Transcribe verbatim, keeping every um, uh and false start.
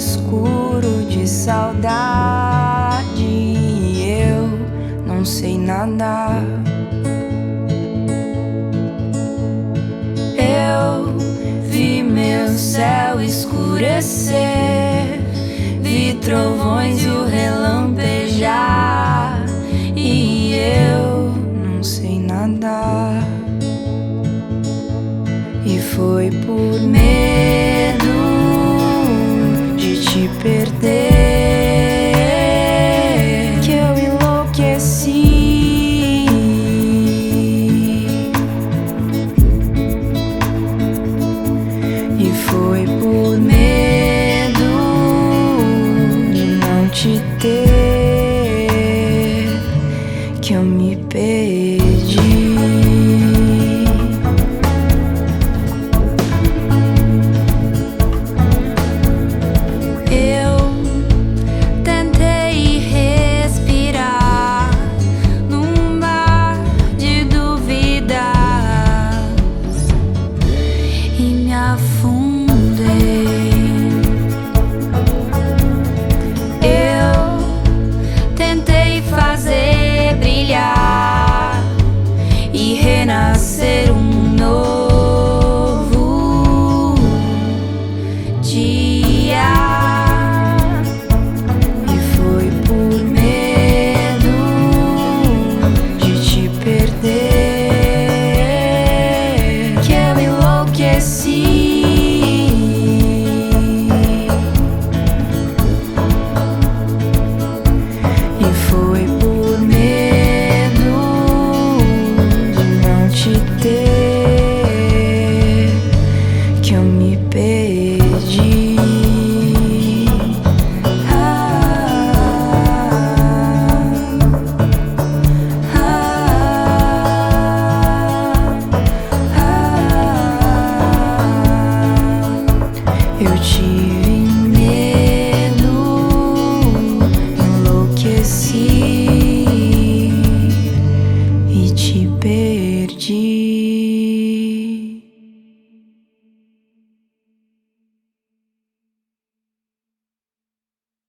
escuro de saudade e eu não sei nadar. Eu vi meu céu escurecer, vi trovões e o relampejar e eu não sei nadar. E foi por medo de te perder que eu enlouqueci. E foi por medo de não te ter que eu me